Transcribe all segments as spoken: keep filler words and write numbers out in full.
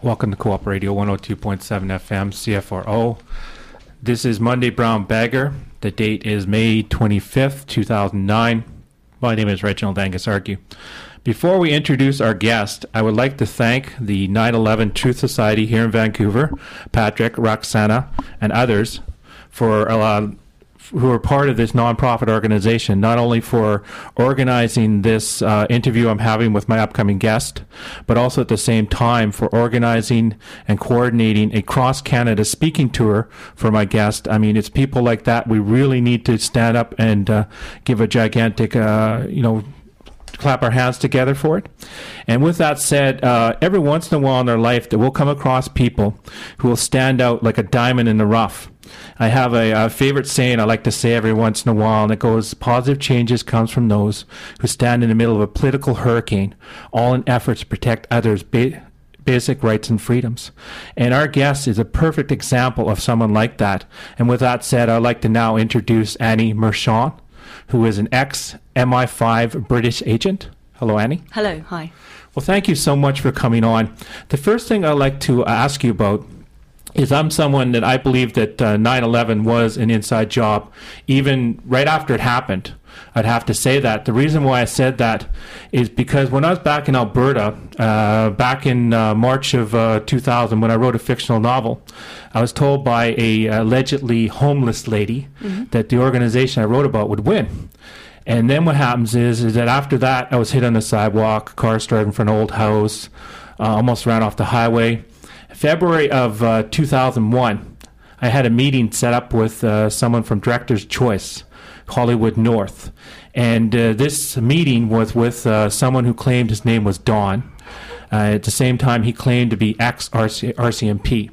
Welcome to Co-op Radio one oh two point seven F M, C F R O. This is Monday Brown Bagger. The date is May twenty-fifth, two thousand nine. My name is Reginald Angus Argue. Before we introduce our guest, I would like to thank the nine eleven Truth Society here in Vancouver, Patrick, Roxana, and others for uh, who are part of this nonprofit organization, not only for organizing this uh, interview I'm having with my upcoming guest, but also at the same time for organizing and coordinating a cross-Canada speaking tour for my guest. I mean, it's people like that we really need to stand up and uh, give a gigantic, uh, you know, clap our hands together for it. And with that said, uh, every once in a while in their life that we'll come across people who will stand out like a diamond in the rough. I have a, a favorite saying I like to say every once in a while, and it goes, positive changes comes from those who stand in the middle of a political hurricane, all in efforts to protect others' ba- basic rights and freedoms. And our guest is a perfect example of someone like that. And with that said, I'd like to now introduce Annie Marchant, who is an ex-M I five British agent. Hello, Annie. Hello, hi. Well, thank you so much for coming on. The first thing I'd like to ask you about is I'm someone that I believe that uh, nine eleven was an inside job, even right after it happened. I'd have to say that. The reason why I said that is because when I was back in Alberta, uh, back in uh, March of uh, two thousand, when I wrote a fictional novel, I was told by a allegedly homeless lady mm-hmm. that the organization I wrote about would win. And then what happens is, is that after that, I was hit on the sidewalk, car driving for an old house, uh, almost ran off the highway. February of uh, two thousand one, I had a meeting set up with uh, someone from Director's Choice, Hollywood North. And uh, this meeting was with uh, someone who claimed his name was Don. Uh, at the same time, he claimed to be ex-R C M P.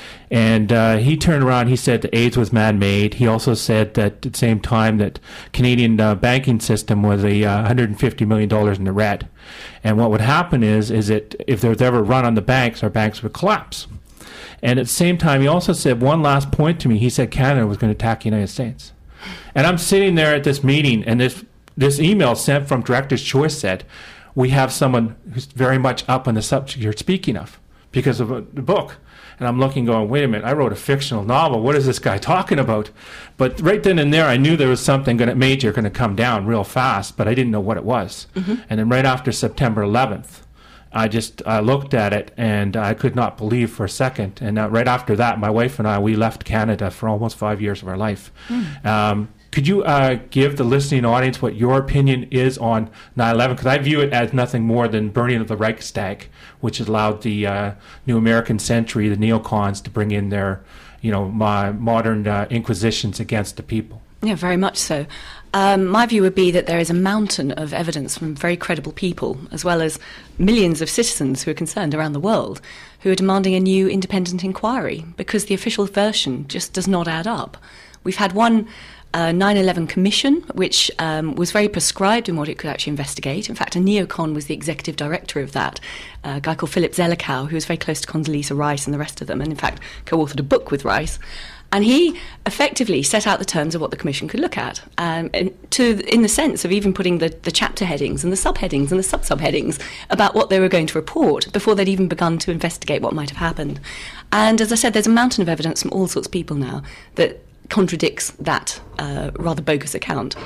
And uh, he turned around, he said that AIDS was man-made. He also said that at the same time that Canadian uh, banking system was a uh, one hundred fifty million dollars in the red. And what would happen is, is that if there was ever a run on the banks, our banks would collapse. And at the same time, he also said one last point to me. He said Canada was going to attack the United States. And I'm sitting there at this meeting, and this this email sent from Director's Choice said, we have someone who's very much up on the subject you're speaking of because of a, the book. And I'm looking going, wait a minute, I wrote a fictional novel. What is this guy talking about? But right then and there, I knew there was something gonna, major going to come down real fast, but I didn't know what it was. Mm-hmm. And then right after September eleventh, I just I looked at it, and I could not believe for a second. And uh, right after that, my wife and I, we left Canada for almost five years of our life. Mm. Um, could you uh, give the listening audience what your opinion is on nine eleven? Because I view it as nothing more than burning of the Reichstag, which allowed the uh, New American Century, the neocons, to bring in their, you know, my modern uh, inquisitions against the people. Yeah, very much so. Um, my view would be that there is a mountain of evidence from very credible people, as well as millions of citizens who are concerned around the world, who are demanding a new independent inquiry, because the official version just does not add up. We've had one uh, nine eleven commission, which um, was very prescribed in what it could actually investigate. In fact, a neocon was the executive director of that, a guy called Philip Zelikow, who was very close to Condoleezza Rice and the rest of them, and in fact co-authored a book with Rice. And he effectively set out the terms of what the Commission could look at, um, and to, in the sense of even putting the, the chapter headings and the subheadings and the sub-subheadings about what they were going to report before they'd even begun to investigate what might have happened. And as I said, there's a mountain of evidence from all sorts of people now that contradicts that uh, rather bogus account.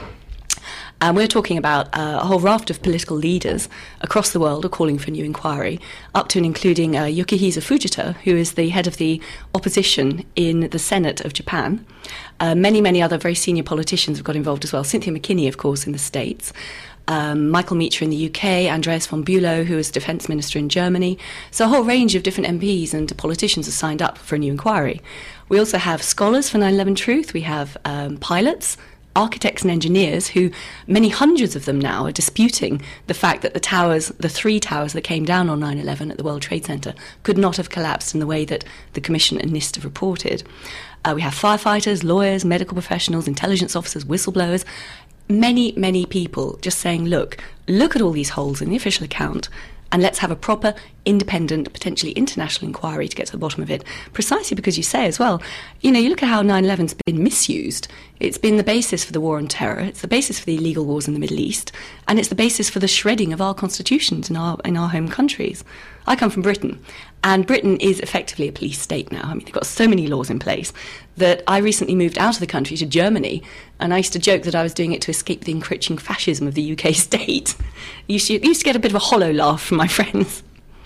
And we're talking about uh, a whole raft of political leaders across the world are calling for a new inquiry, up to and including uh, Yukihisa Fujita, who is the head of the opposition in the Senate of Japan. Uh, many, many other very senior politicians have got involved as well. Cynthia McKinney, of course, in the States. Um, Michael Meacher in the U K, Andreas von Bülow, who is Defence Minister in Germany. So a whole range of different M Ps and politicians have signed up for a new inquiry. We also have scholars for nine eleven Truth. We have um, pilots, architects and engineers who, many hundreds of them now, are disputing the fact that the towers, the three towers that came down on nine eleven at the World Trade Center, could not have collapsed in the way that the Commission and NIST have reported. Uh, we have firefighters, lawyers, medical professionals, intelligence officers, whistleblowers, many, many people just saying, look, look at all these holes in the official account, and let's have a proper independent, potentially international inquiry to get to the bottom of it, precisely because you say as well, you know, you look at how nine eleven's been misused. It's been the basis for the war on terror, it's the basis for the illegal wars in the Middle East, and it's the basis for the shredding of our constitutions in our in our home countries. I come from Britain, and Britain is effectively a police state now. I mean, they've got so many laws in place that I recently moved out of the country to Germany, and I used to joke that I was doing it to escape the encroaching fascism of the U K state. I used to, I used to get a bit of a hollow laugh from my friends.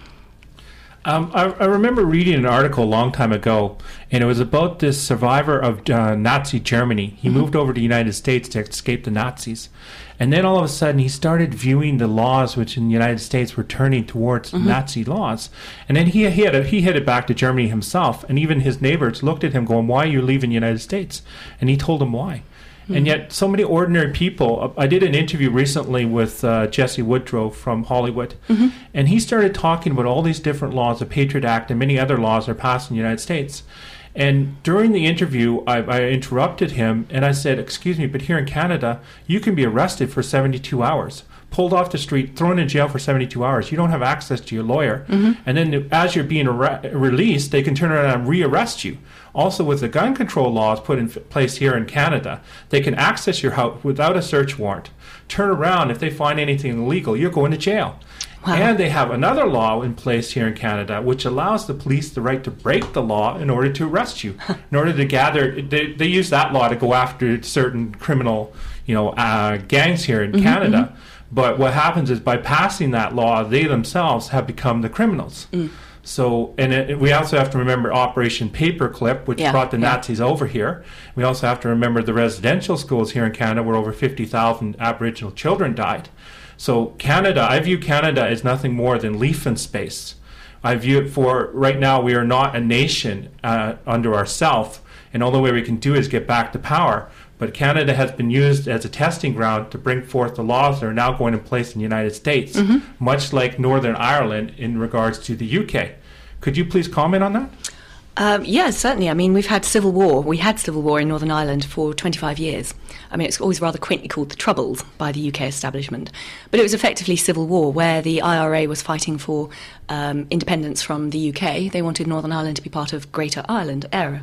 Um, I, I remember reading an article a long time ago, and it was about this survivor of uh, Nazi Germany. He mm-hmm. moved over to the United States to escape the Nazis. And then all of a sudden he started viewing the laws which in the United States were turning towards mm-hmm. Nazi laws. And then he, he, had a, he headed back to Germany himself, and even his neighbors looked at him going, "Why are you leaving the United States?" And he told them why. Mm-hmm. And yet so many ordinary people, I did an interview recently with uh, Jesse Woodrow from Hollywood, mm-hmm. and he started talking about all these different laws, the Patriot Act and many other laws are passed in the United States. And during the interview, I, I interrupted him and I said, "Excuse me, but here in Canada, you can be arrested for seventy-two hours. Pulled off the street, thrown in jail for seventy-two hours. You don't have access to your lawyer. Mm-hmm. And then as you're being ar- released, they can turn around and re-arrest you. Also, with the gun control laws put in f- place here in Canada, they can access your house without a search warrant. Turn around, if they find anything illegal, you're going to jail." Wow. And they have another law in place here in Canada which allows the police the right to break the law in order to arrest you. In order to gather, they, they use that law to go after certain criminal, you know, uh, gangs here in mm-hmm, Canada. Mm-hmm. But what happens is by passing that law, they themselves have become the criminals. Mm. So, and it, we also have to remember Operation Paperclip, which yeah, brought the yeah. Nazis over here. We also have to remember the residential schools here in Canada where over fifty thousand Aboriginal children died. So Canada, I view Canada as nothing more than leaf in space. I view it for, right now we are not a nation uh, under ourselves, and the only way we can do is get back to power. But Canada has been used as a testing ground to bring forth the laws that are now going in place in the United States, mm-hmm. much like Northern Ireland in regards to the U K. Could you please comment on that? Um, yeah, certainly. I mean, we've had civil war. We had civil war in Northern Ireland for twenty-five years. I mean, it's always rather quaintly called the Troubles by the U K establishment. But it was effectively civil war where the I R A was fighting for um, independence from the U K. They wanted Northern Ireland to be part of Greater Ireland era.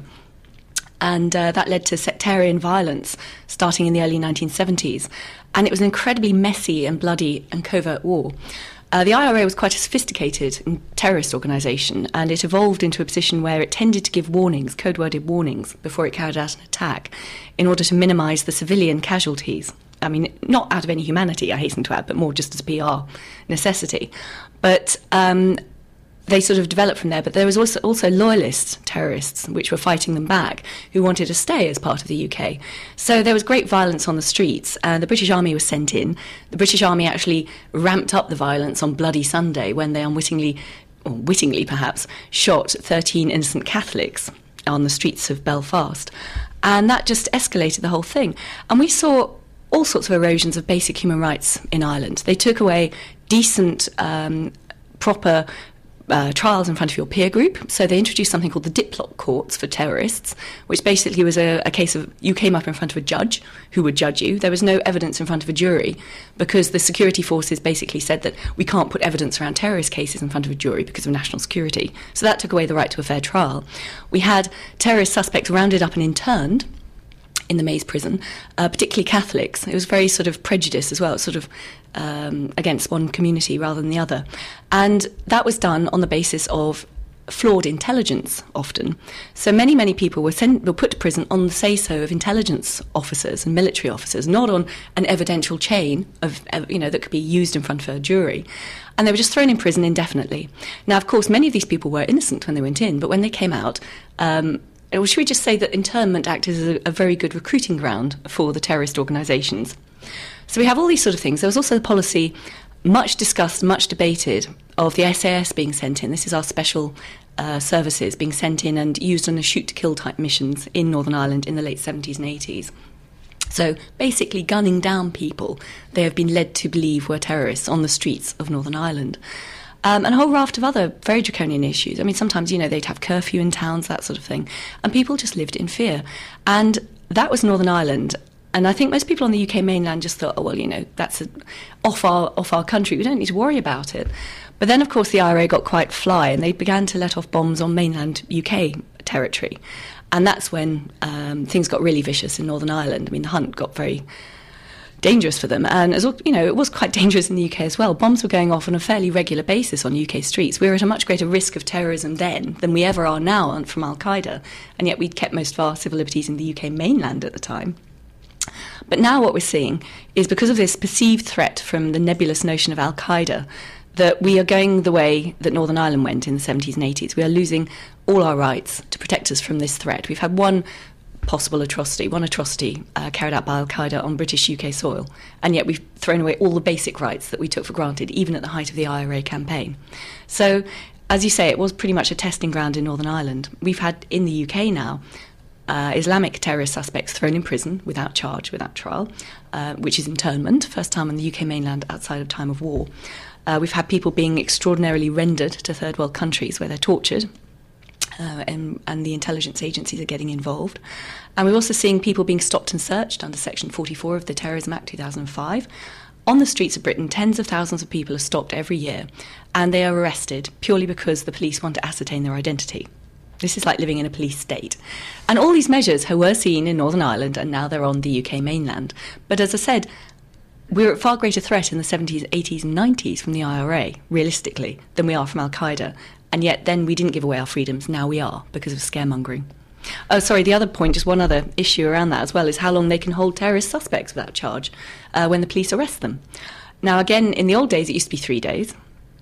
And uh, that led to sectarian violence starting in the early nineteen seventies. And it was an incredibly messy and bloody and covert war. Uh, the I R A was quite a sophisticated terrorist organisation, and it evolved into a position where it tended to give warnings, code-worded warnings, before it carried out an attack in order to minimise the civilian casualties. I mean, not out of any humanity, I hasten to add, but more just as a P R necessity. But um, they sort of developed from there. But there was also, also loyalist terrorists, which were fighting them back, who wanted to stay as part of the U K. So there was great violence on the streets. Uh, the British Army was sent in. The British Army actually ramped up the violence on Bloody Sunday when they unwittingly, or wittingly perhaps, shot thirteen innocent Catholics on the streets of Belfast. And that just escalated the whole thing. And we saw all sorts of erosions of basic human rights in Ireland. They took away decent, um, proper Uh, trials in front of your peer group. So they introduced something called the Diplock courts for terrorists, which basically was a, a case of you came up in front of a judge who would judge you. There was no evidence in front of a jury because the security forces basically said that we can't put evidence around terrorist cases in front of a jury because of national security. So that took away the right to a fair trial. We had terrorist suspects rounded up and interned in the Maze prison, uh, particularly Catholics. It was very sort of prejudice as well, sort of um, against one community rather than the other. And that was done on the basis of flawed intelligence often. So many, many people were, sent, were put to prison on the say-so of intelligence officers and military officers, not on an evidential chain of, you know, that could be used in front of a jury. And they were just thrown in prison indefinitely. Now, of course, many of these people were innocent when they went in, but when they came out, um, or should we just say that internment acted as a, a very good recruiting ground for the terrorist organisations? So we have all these sort of things. There was also the policy, much discussed, much debated, of the S A S being sent in. This is our special uh, services being sent in and used on a shoot-to-kill type missions in Northern Ireland in the late seventies and eighties. So basically gunning down people they have been led to believe were terrorists on the streets of Northern Ireland. Um, and a whole raft of other very draconian issues. I mean, sometimes, you know, they'd have curfew in towns, that sort of thing. And people just lived in fear. And that was Northern Ireland. And I think most people on the U K mainland just thought, oh, well, you know, that's a, off our off our country. We don't need to worry about it. But then, of course, the I R A got quite fly, and they began to let off bombs on mainland U K territory. And that's when um, things got really vicious in Northern Ireland. I mean, the hunt got very dangerous for them. And, as you know, it was quite dangerous in the U K as well. Bombs were going off on a fairly regular basis on U K streets. We were at a much greater risk of terrorism then than we ever are now from Al-Qaeda. And yet we'd kept most of our civil liberties in the U K mainland at the time. But now what we're seeing is, because of this perceived threat from the nebulous notion of Al-Qaeda, that we are going the way that Northern Ireland went in the seventies and eighties. We are losing all our rights to protect us from this threat. We've had one possible atrocity, one atrocity uh, carried out by Al-Qaeda on British U K soil, and yet we've thrown away all the basic rights that we took for granted, even at the height of the I R A campaign. So, as you say, it was pretty much a testing ground in Northern Ireland. We've had, in the U K now, Uh, Islamic terrorist suspects thrown in prison without charge, without trial, uh, which is internment, first time on the U K mainland outside of time of war. Uh, we've had people being extraordinarily rendered to third world countries where they're tortured, uh, and, and the intelligence agencies are getting involved. And we're also seeing people being stopped and searched under Section forty-four of the Terrorism Act two thousand five. On the streets of Britain, tens of thousands of people are stopped every year, and they are arrested purely because the police want to ascertain their identity. This is like living in a police state. And all these measures were seen in Northern Ireland, and now they're on the U K mainland. But as I said, we're at far greater threat in the seventies, eighties and nineties from the I R A, realistically, than we are from Al-Qaeda. And yet then we didn't give away our freedoms. Now we are, because of scaremongering. Oh, sorry, the other point, just one other issue around that as well, is how long they can hold terrorist suspects without charge uh, when the police arrest them. Now, again, in the old days, it used to be three days.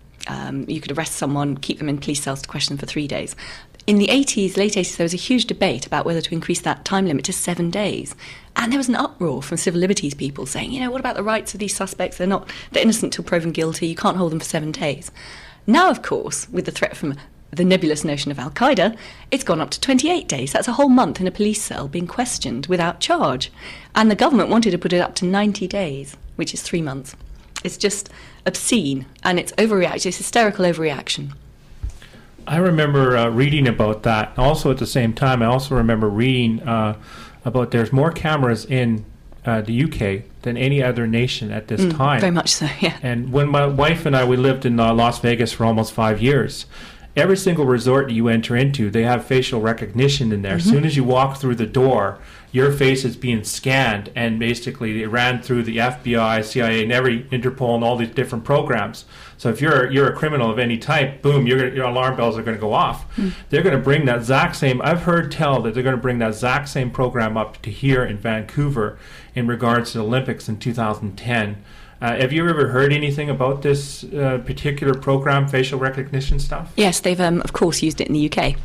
Um, you could arrest someone, keep them in police cells to question them for three days. In the eighties, late eighties, there was a huge debate about whether to increase that time limit to seven days. And there was an uproar from civil liberties people saying, you know, what about the rights of these suspects? They're not, they're innocent till proven guilty. You can't hold them for seven days. Now, of course, with the threat from the nebulous notion of Al-Qaeda, it's gone up to twenty-eight days. That's a whole month in a police cell being questioned without charge. And the government wanted to put it up to ninety days, which is three months. It's just obscene, and it's overreaction. It's hysterical overreaction. I remember uh, reading about that. Also, at the same time, I also remember reading uh, about there's more cameras in uh, the U K than any other nation at this mm, time. Very much so, yeah. And when my wife and I, we lived in uh, Las Vegas for almost five years. Every single resort that you enter into, they have facial recognition in there. Mm-hmm. As soon as you walk through the door, your face is being scanned, and basically it ran through the F B I, C I A, and every Interpol and all these different programs. So if you're you're a criminal of any type, boom, you're, your alarm bells are going to go off. Mm. They're going to bring that exact same, I've heard tell that they're going to bring that exact same program up to here in Vancouver in regards to the Olympics in two thousand ten. Uh, have you ever heard anything about this uh, particular program, facial recognition stuff? Yes, they've, um, of course, used it in the U K.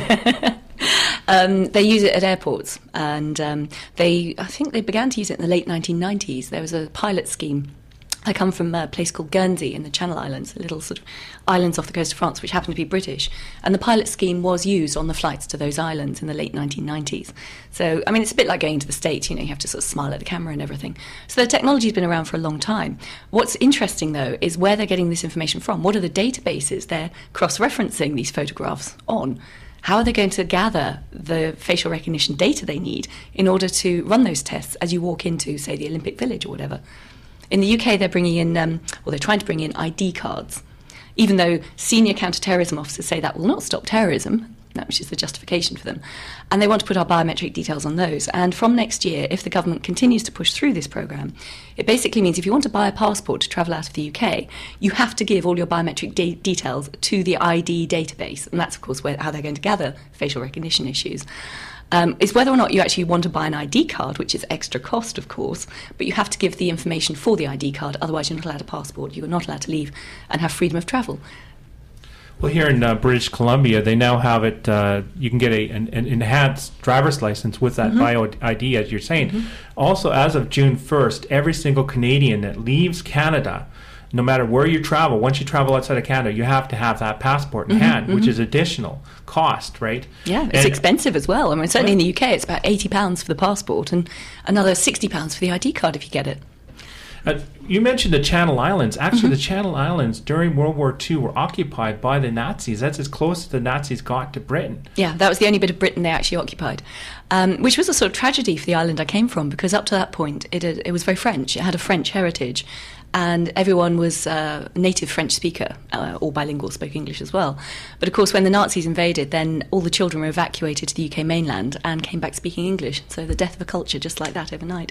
um, they use it at airports, and um, they, I think they began to use it in the late nineteen nineties. There was a pilot scheme. I come from a place called Guernsey in the Channel Islands, little sort of islands off the coast of France, which happen to be British. And the pilot scheme was used on the flights to those islands in the late nineteen nineties. So, I mean, it's a bit like going to the States, you know, you have to sort of smile at the camera and everything. So the technology's been around for a long time. What's interesting, though, is where they're getting this information from. What are the databases they're cross-referencing these photographs on? How are they going to gather the facial recognition data they need in order to run those tests as you walk into, say, the Olympic Village or whatever? In the U K, they're bringing in, um, well, they're trying to bring in I D cards, even though senior counter-terrorism officers say that will not stop terrorism, which is the justification for them. And they want to put our biometric details on those. And from next year, if the government continues to push through this programme, it basically means if you want to buy a passport to travel out of the U K, you have to give all your biometric de- details to the I D database. And that's, of course, where, how they're going to gather facial recognition issues. Um, is whether or not you actually want to buy an I D card, which is extra cost, of course, but you have to give the information for the I D card, otherwise you're not allowed a passport, you're not allowed to leave and have freedom of travel. Well, here in uh, British Columbia, they now have it, uh, you can get a, an, an enhanced driver's license with that mm-hmm. bio I D, as you're saying. Mm-hmm. Also, as of June first, every single Canadian that leaves Canada, no matter where you travel, once you travel outside of Canada, you have to have that passport in mm-hmm, hand, mm-hmm. which is additional cost, right? Yeah, it's and expensive as well. I mean, certainly in the U K, it's about eighty pounds for the passport and another sixty pounds for the I D card if you get it. Uh, you mentioned the Channel Islands. Actually, Mm-hmm. the Channel Islands during World War Two were occupied by the Nazis. That's as close as the Nazis got to Britain. Yeah, that was the only bit of Britain they actually occupied, um, which was a sort of tragedy for the island I came from, because up to that point it had, it was very French. It had a French heritage, and everyone was uh, a native French speaker, uh, or bilingual, spoke English as well. But of course, when the Nazis invaded, then all the children were evacuated to the U K mainland and came back speaking English. So the death of a culture just like that overnight.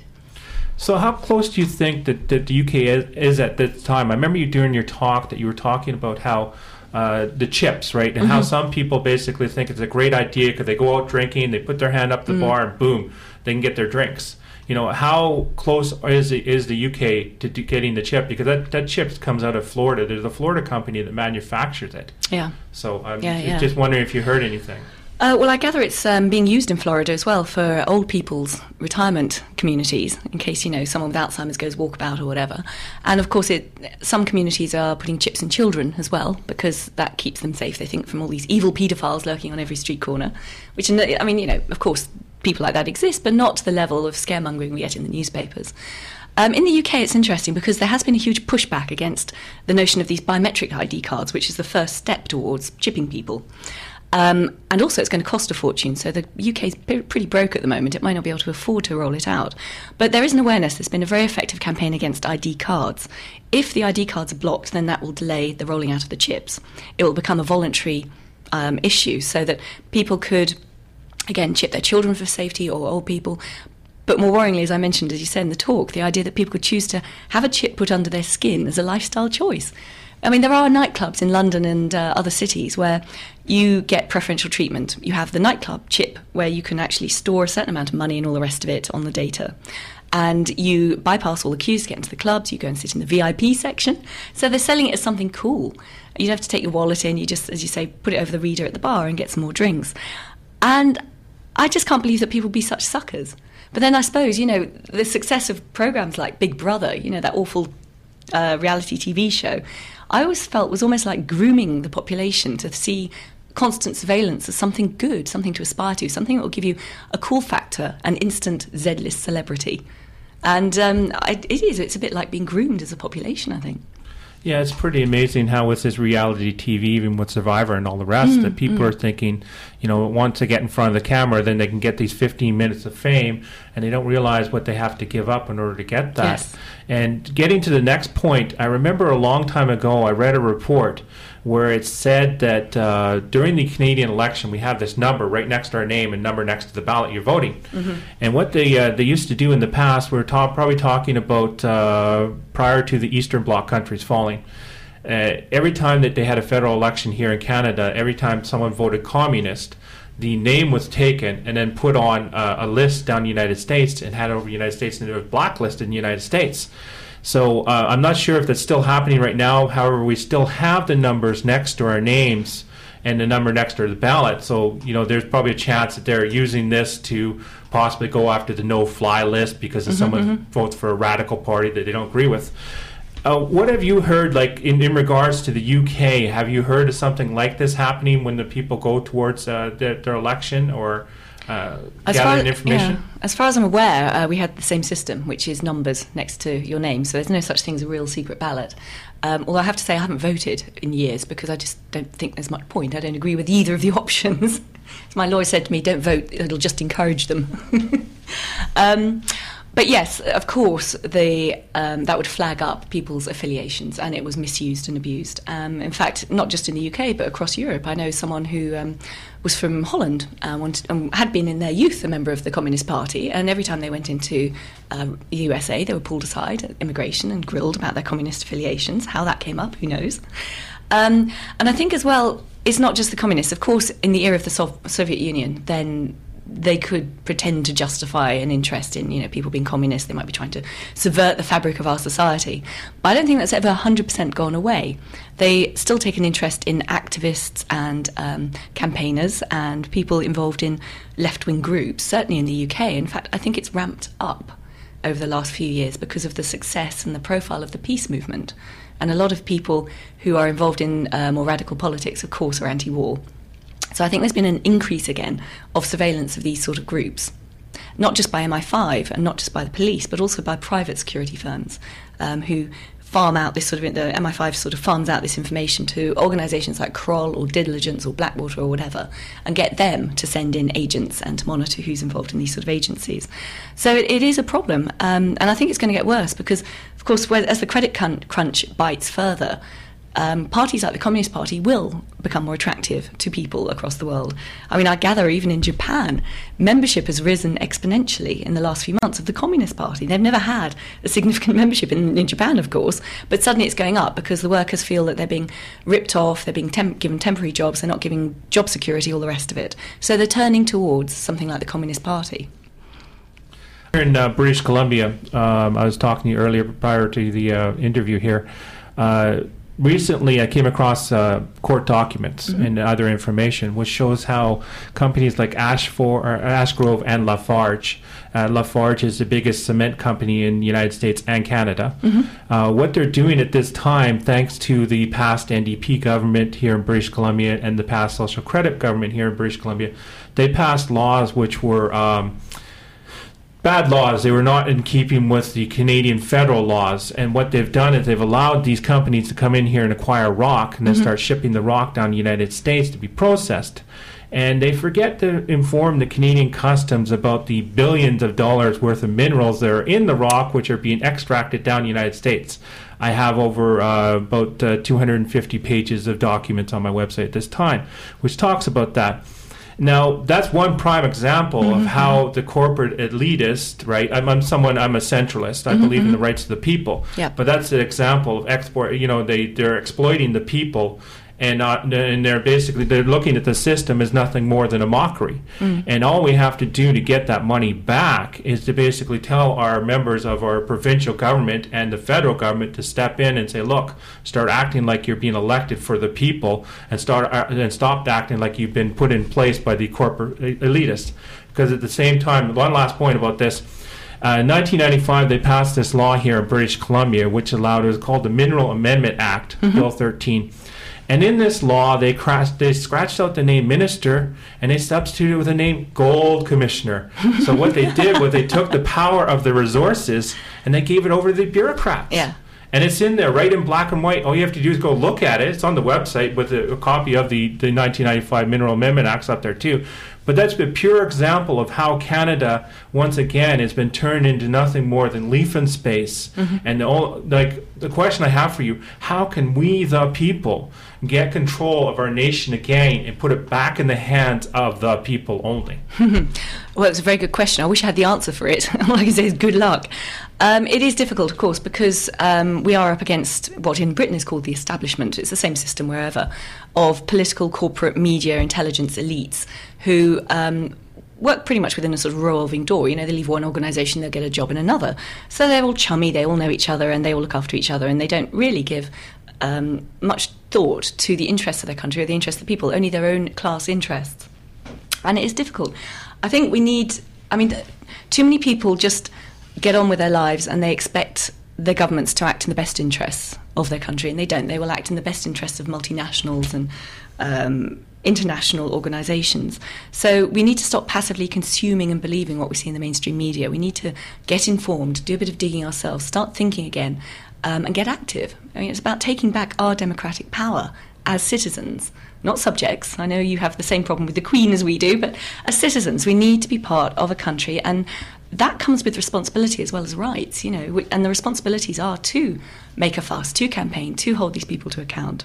So how close do you think that, that the U K is, is at this time? I remember you during your talk that you were talking about how uh, the chips, right? And mm-hmm. how some people basically think it's a great idea because they go out drinking, they put their hand up the mm. bar, and boom, they can get their drinks. You know, how close is it, is the U K to, to getting the chip? Because that, that chip comes out of Florida. There's a Florida company that manufactures it. Yeah. So I'm yeah, yeah. just wondering if you heard anything. Uh, well, I gather it's um, being used in Florida as well for old people's retirement communities, in case, you know, someone with Alzheimer's goes walkabout or whatever. And, of course, it, some communities are putting chips in children as well, because that keeps them safe, they think, from all these evil paedophiles lurking on every street corner, which, I mean, you know, of course, people like that exist, but not to the level of scaremongering we get in the newspapers. Um, in the U K, it's interesting because there has been a huge pushback against the notion of these biometric I D cards, which is the first step towards chipping people. Um, and also it's going to cost a fortune, so the U K is pretty broke at the moment. It might not be able to afford to roll it out. But there is an awareness. There's been a very effective campaign against I D cards. If the I D cards are blocked, then that will delay the rolling out of the chips. It will become a voluntary um, issue, so that people could, again, chip their children for safety or old people. But more worryingly, as I mentioned, as you said in the talk, the idea that people could choose to have a chip put under their skin as a lifestyle choice. I mean, there are nightclubs in London and uh, other cities where you get preferential treatment. You have the nightclub chip where you can actually store a certain amount of money and all the rest of it on the data. And you bypass all the queues to get into the clubs. You go and sit in the V I P section. So they're selling it as something cool. You don't have to take your wallet in. You just, as you say, put it over the reader at the bar and get some more drinks. And I just can't believe that people be such suckers. But then I suppose, you know, the success of programs like Big Brother, you know, that awful uh, reality T V show, I always felt was almost like grooming the population to see constant surveillance as something good, something to aspire to, something that will give you a cool factor, an instant Z-list celebrity. And um, I, it is, it's a bit like being groomed as a population, I think. Yeah, it's pretty amazing how with this reality T V, even with Survivor and all the rest, mm, that people mm. are thinking, you know, once they get in front of the camera, then they can get these fifteen minutes of fame, and they don't realize what they have to give up in order to get that. Yes. And getting to the next point, I remember a long time ago, I read a report where it said that uh, during the Canadian election, we have this number right next to our name and number next to the ballot you're voting. Mm-hmm. And what they uh, they used to do in the past, we we're ta- probably talking about uh, prior to the Eastern Bloc countries falling, uh, every time that they had a federal election here in Canada, every time someone voted communist, the name was taken and then put on uh, a list down the United States and had over the United States, and it was blacklisted in the United States. So uh, I'm not sure if that's still happening right now. However, we still have the numbers next to our names and the number next to the ballot. So, you know, there's probably a chance that they're using this to possibly go after the no-fly list because if mm-hmm, someone mm-hmm. votes for a radical party that they don't agree with. Uh, what have you heard, like, in, in regards to the U K? Have you heard of something like this happening when the people go towards uh, their, their election or uh, gathering information? Yeah. As far as I'm aware, uh, we had the same system, which is numbers next to your name, so there's no such thing as a real secret ballot. Um, although I have to say I haven't voted in years because I just don't think there's much point. I don't agree with either of the options. As my lawyer said to me, don't vote, it'll just encourage them. um, But yes, of course, the, um, that would flag up people's affiliations, and it was misused and abused. Um, in fact, not just in the U K, but across Europe. I know someone who um, was from Holland, uh, wanted, um, had been in their youth a member of the Communist Party, and every time they went into uh, the U S A, they were pulled aside at immigration and grilled about their communist affiliations. How that came up, who knows? Um, and I think as well, it's not just the communists. Of course, in the era of the so- Soviet Union, then they could pretend to justify an interest in, you know, people being communist. They might be trying to subvert the fabric of our society. But I don't think that's ever one hundred percent gone away. They still take an interest in activists and um, campaigners and people involved in left-wing groups, certainly in the U K. In fact, I think it's ramped up over the last few years because of the success and the profile of the peace movement. And a lot of people who are involved in uh, more radical politics, of course, are anti-war. So I think there's been an increase again of surveillance of these sort of groups. not just by M I five and not just by the police, but also by private security firms um, who farm out this sort of, the M I five sort of farms out this information to organisations like Kroll or Diligence or Blackwater or whatever, and get them to send in agents and to monitor who's involved in these sort of agencies. So it, it is a problem, um, and I think it's going to get worse because, of course, where, as the credit crunch bites further, Um, parties like the Communist Party will become more attractive to people across the world. I mean, I gather even in Japan, membership has risen exponentially in the last few months of the Communist Party. They've never had a significant membership in, in Japan, of course, but suddenly it's going up because the workers feel that they're being ripped off, they're being temp- given temporary jobs, they're not giving job security, all the rest of it. So they're turning towards something like the Communist Party. Here in uh, British Columbia, um, I was talking to you earlier prior to the uh, interview here. Uh, Recently, I came across uh, court documents mm-hmm. and other information, which shows how companies like Ashford, or Ashgrove and Lafarge, uh, Lafarge is the biggest cement company in the United States and Canada. Mm-hmm. Uh, what they're doing at this time, thanks to the past N D P government here in British Columbia and the past Social Credit government here in British Columbia, they passed laws which were Um, bad laws. They were not in keeping with the Canadian federal laws. And what they've done is they've allowed these companies to come in here and acquire rock and then mm-hmm. start shipping the rock down to the United States to be processed. And they forget to inform the Canadian Customs about the billions of dollars worth of minerals that are in the rock, which are being extracted down the United States. I have over uh, about uh, two hundred fifty pages of documents on my website at this time, which talks about that. Now, that's one prime example mm-hmm. of how the corporate elitist, right? I'm, I'm someone, I'm a centralist. I mm-hmm. believe in the rights of the people. Yep. But that's an example of export, you know, they, they're exploiting the people and not, and they're basically, they're looking at the system as nothing more than a mockery. Mm. And all we have to do to get that money back is to basically tell our members of our provincial government and the federal government to step in and say, look, start acting like you're being elected for the people and start uh, and stop acting like you've been put in place by the corporate elitists. Because at the same time, one last point about this, Uh, in nineteen ninety-five, they passed this law here in British Columbia, which allowed, it was called the Mineral Amendment Act, mm-hmm. Bill thirteen. And in this law, they, crashed, they scratched out the name minister, and they substituted it with the name gold commissioner. So what they did was they took the power of the resources, and they gave it over to the bureaucrats. Yeah. And it's in there, right in black and white. All you have to do is go look at it. It's on the website with a, a copy of the, the nineteen ninety-five Mineral Amendment Act's up there too. But that's a pure example of how Canada, once again, has been turned into nothing more than leaf and space. Mm-hmm. And the, only, like the question I have for you, how can we, the people, get control of our nation again and put it back in the hands of the people only? Well, it's a very good question. I wish I had the answer for it. All I can say is good luck. Um, it is difficult, of course, because um, we are up against what in Britain is called the establishment. It's the same system wherever, of political, corporate, media, intelligence elites who um, work pretty much within a sort of revolving door. You know, they leave one organisation, they'll get a job in another. So they're all chummy, they all know each other, and they all look after each other, and they don't really give um, much thought to the interests of their country or the interests of the people, only their own class interests. And it is difficult. I think we need, I mean, too many people just get on with their lives and they expect their governments to act in the best interests of their country, and they don't. They will act in the best interests of multinationals and um, international organisations. So we need to stop passively consuming and believing what we see in the mainstream media. We need to get informed, do a bit of digging ourselves, start thinking again, um, and get active. I mean, it's about taking back our democratic power as citizens, not subjects. I know you have the same problem with the Queen as we do, but as citizens, we need to be part of a country, and that comes with responsibility as well as rights, you know, and the responsibilities are to make a fuss, to campaign, to hold these people to account.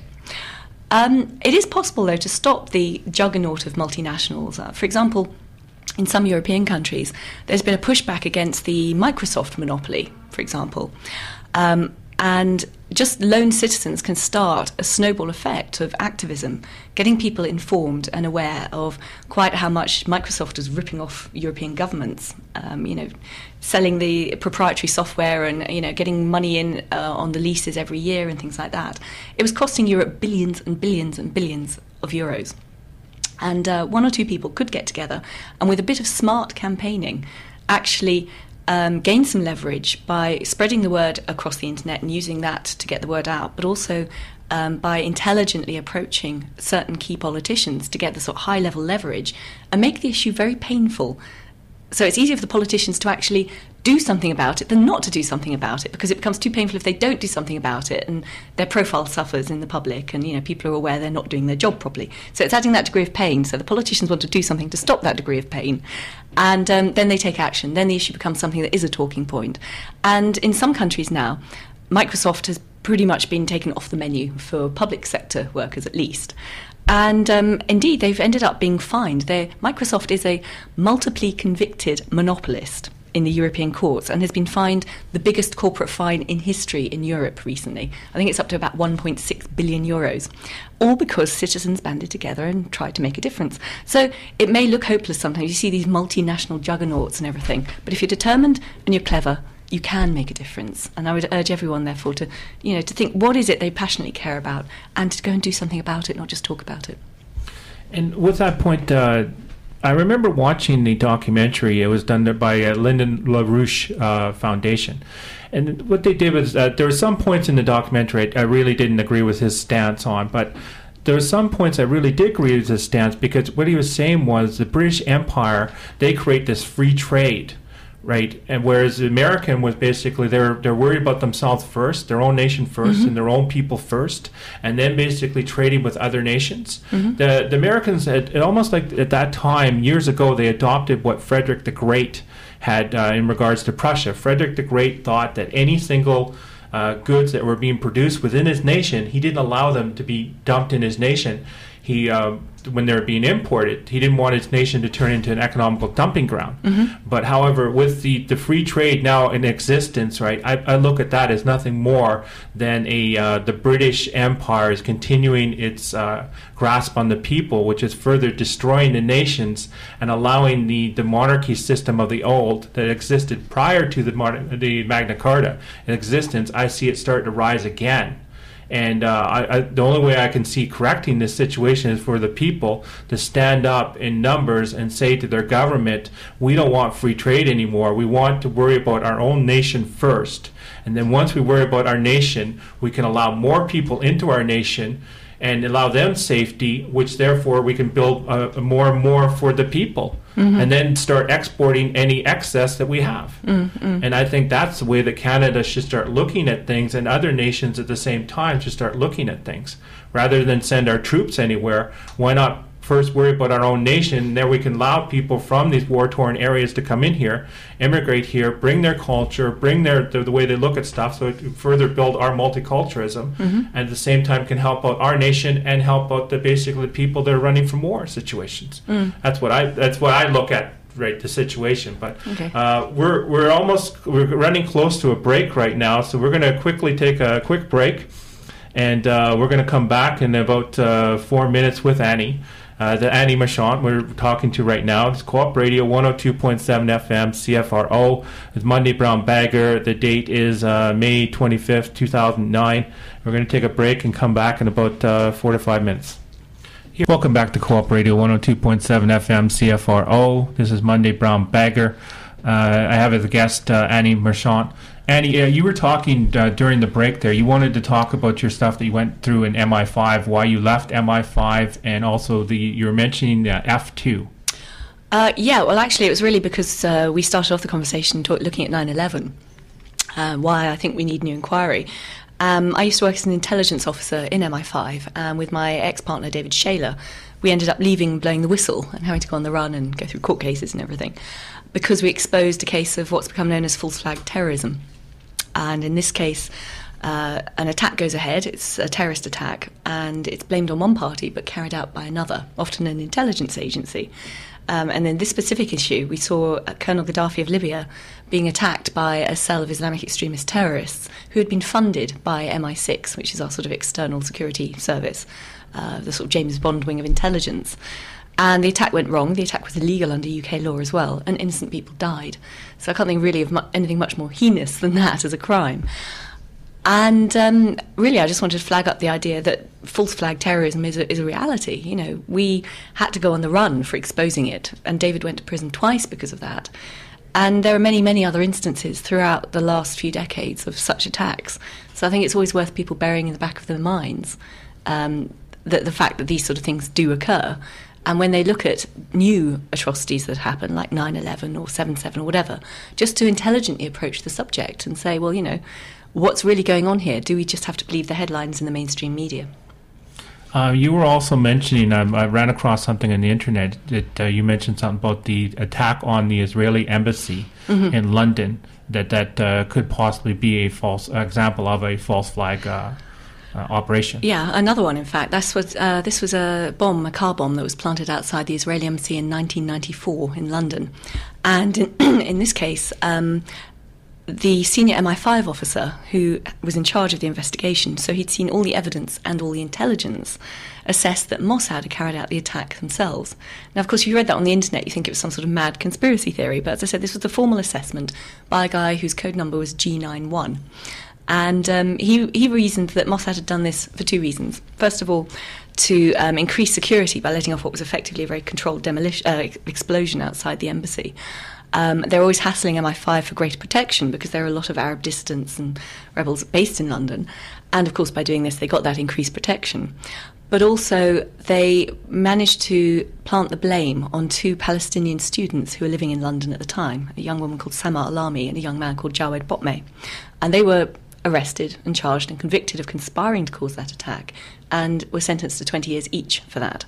Um, it is possible, though, to stop the juggernaut of multinationals. Uh, for example, in some European countries, there's been a pushback against the Microsoft monopoly, for example. Um, and just lone citizens can start a snowball effect of activism, getting people informed and aware of quite how much Microsoft is ripping off European governments, um, you know, selling the proprietary software and, you know, getting money in uh, on the leases every year and things like that. It was costing Europe billions and billions and billions of euros. And uh, one or two people could get together and with a bit of smart campaigning actually Um, gain some leverage by spreading the word across the internet and using that to get the word out, but also um, by intelligently approaching certain key politicians to get the sort of high-level leverage and make the issue very painful So it's easier for the politicians to actually do something about it than not to do something about it, because it becomes too painful if they don't do something about it, and their profile suffers in the public, and you know people are aware they're not doing their job properly. So it's adding that degree of pain. So the politicians want to do something to stop that degree of pain, and um, then they take action. Then the issue becomes something that is a talking point. And in some countries now, Microsoft has pretty much been taken off the menu for public sector workers, at least. And um, indeed, they've ended up being fined. They're, Microsoft is a multiply convicted monopolist in the European courts and has been fined the biggest corporate fine in history in Europe recently. I think it's up to about one point six billion euros, all because citizens banded together and tried to make a difference. So it may look hopeless sometimes. You see these multinational juggernauts and everything, but if you're determined and you're clever, you can make a difference. And I would urge everyone, therefore, to you know to think what is it they passionately care about, and to go and do something about it, not just talk about it. And with that point, uh, I remember watching the documentary. It was done by uh, Lyndon LaRouche uh, Foundation. And what they did was, uh, there were some points in the documentary I, I really didn't agree with his stance on, but there were some points I really did agree with his stance, because what he was saying was the British Empire, they create this free trade. Right, and whereas the American was basically they're they're worried about themselves first, their own nation first, mm-hmm. and their own people first, and then basically trading with other nations. Mm-hmm. The the Americans had it almost like at that time years ago they adopted what Frederick the Great had uh, in regards to Prussia. Frederick the Great thought that any single uh, goods that were being produced within his nation, he didn't allow them to be dumped in his nation. He uh, when they were being imported, he didn't want his nation to turn into an economical dumping ground. Mm-hmm. But however, with the, the free trade now in existence, right, I, I look at that as nothing more than a uh, the British Empire is continuing its uh, grasp on the people, which is further destroying the nations and allowing the, the monarchy system of the old that existed prior to the, the Magna Carta in existence. I see it start to rise again. And uh, I, I, the only way I can see correcting this situation is for the people to stand up in numbers and say to their government, we don't want free trade anymore. We want to worry about our own nation first. And then once we worry about our nation, we can allow more people into our nation and allow them safety, which therefore we can build uh, more and more for the people. Mm-hmm. And then start exporting any excess that we have. Mm-hmm. And I think that's the way that Canada should start looking at things, and other nations at the same time should start looking at things. Rather than send our troops anywhere, why not first worry about our own nation, and then we can allow people from these war-torn areas to come in here, immigrate here, bring their culture, bring their the, the way they look at stuff, so it can further build our multiculturalism, mm-hmm. and at the same time can help out our nation and help out the basically the people that are running from war situations. Mm. That's what I that's what I look at, right, the situation. But okay. uh, we're we're almost we're running close to a break right now, so we're going to quickly take a quick break, and uh, we're going to come back in about uh, four minutes with Annie. Uh, the Annie Marchant we're talking to right now. It's Co-op Radio one oh two point seven F M, C F R O. It's Monday Brown Bagger. The date is uh, May twenty-fifth, two thousand nine. We're going to take a break and come back in about uh, four to five minutes. Here. Welcome back to Co-op Radio one oh two point seven F M, C F R O. This is Monday Brown Bagger. Uh, I have as a guest uh, Annie Marchant. Annie, uh, you were talking uh, during the break there. You wanted to talk about your stuff that you went through in M I five, why you left M I five, and also the you were mentioning uh, F two. Uh, yeah, well, actually, it was really because uh, we started off the conversation talk, looking at nine eleven, uh, why I think we need new inquiry. Um, I used to work as an intelligence officer in M I five, and with my ex-partner David Shaler, we ended up leaving blowing the whistle and having to go on the run and go through court cases and everything, because we exposed a case of what's become known as false flag terrorism. And in this case, uh, an attack goes ahead, it's a terrorist attack, and it's blamed on one party but carried out by another, often an intelligence agency. Um, and in this specific issue, we saw uh, Colonel Gaddafi of Libya being attacked by a cell of Islamic extremist terrorists who had been funded by M I six, which is our sort of external security service, uh, the sort of James Bond wing of intelligence. And the attack went wrong. The attack was illegal under U K law as well, and innocent people died. So I can't think really of mu- anything much more heinous than that as a crime. And um, really, I just wanted to flag up the idea that false flag terrorism is a, is a reality. You know, we had to go on the run for exposing it, and David went to prison twice because of that. And there are many, many other instances throughout the last few decades of such attacks. So I think it's always worth people bearing in the back of their minds um, that the fact that these sort of things do occur. And when they look at new atrocities that happen, like nine eleven or seven seven or whatever, just to intelligently approach the subject and say, well, you know, what's really going on here? Do we just have to believe the headlines in the mainstream media? Uh, you were also mentioning, um, I ran across something on the internet that uh, you mentioned something about the attack on the Israeli embassy mm-hmm. in London, that that uh, could possibly be a false uh, example of a false flag uh, uh, operation. Yeah, another one, in fact. This was, uh, this was a bomb, a car bomb that was planted outside the Israeli embassy in nineteen ninety-four in London. And in, in this case, um, the senior M I five officer who was in charge of the investigation, so he'd seen all the evidence and all the intelligence, assessed that Mossad had carried out the attack themselves. Now, of course, if you read that on the internet, you think it was some sort of mad conspiracy theory, but as I said, this was the formal assessment by a guy whose code number was G ninety-one. And um, he, he reasoned that Mossad had done this for two reasons. First of all, to um, increase security by letting off what was effectively a very controlled demolition, uh, explosion outside the embassy. Um, they're always hassling M I five for greater protection because there are a lot of Arab dissidents and rebels based in London. And, of course, by doing this, they got that increased protection. But also, they managed to plant the blame on two Palestinian students who were living in London at the time, a young woman called Sama Alami and a young man called Jawed Botmeh. And they were arrested and charged and convicted of conspiring to cause that attack and were sentenced to twenty years each for that.